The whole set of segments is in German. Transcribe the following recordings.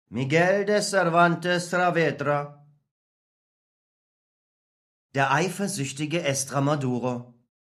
Miguel de Cervantes Saavedra. Der eifersüchtige Estramaduro.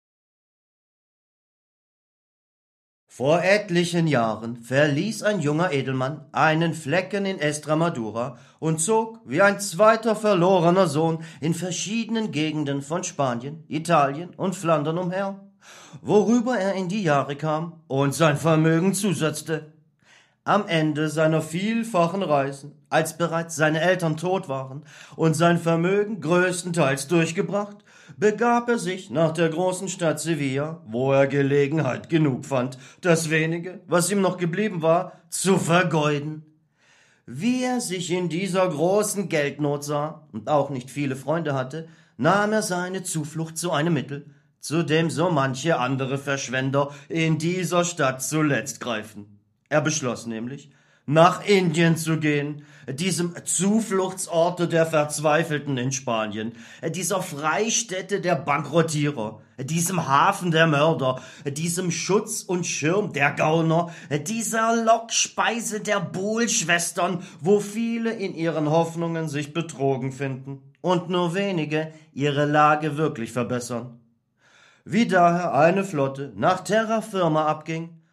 Vor etlichen Jahren verließ ein junger Edelmann einen Flecken in Estramadura und zog wie ein zweiter verlorener Sohn in verschiedenen Gegenden von Spanien, Italien und Flandern umher, worüber er in die Jahre kam und sein Vermögen zusetzte. Am Ende seiner vielfachen Reisen, als bereits seine Eltern tot waren und sein Vermögen größtenteils durchgebracht, begab er sich nach der großen Stadt Sevilla, wo er Gelegenheit genug fand, das wenige, was ihm noch geblieben war, zu vergeuden. Wie er sich in dieser großen Geldnot sah und auch nicht viele Freunde hatte, nahm er seine Zuflucht zu einem Mittel, zu dem so manche andere Verschwender in dieser Stadt zuletzt greifen. Er beschloss nämlich, nach Indien zu gehen, diesem Zufluchtsorte der Verzweifelten in Spanien, dieser Freistätte der Bankerottierer, diesem Hafen der Mörder, diesem Schutz und Schirm der Gauner, dieser Lockspeise der Buhlschwestern, wo viele in ihren Hoffnungen sich betrogen finden und nur wenige ihre Lage wirklich verbessern. Wie daher eine Flotte nach Terra Firma abging,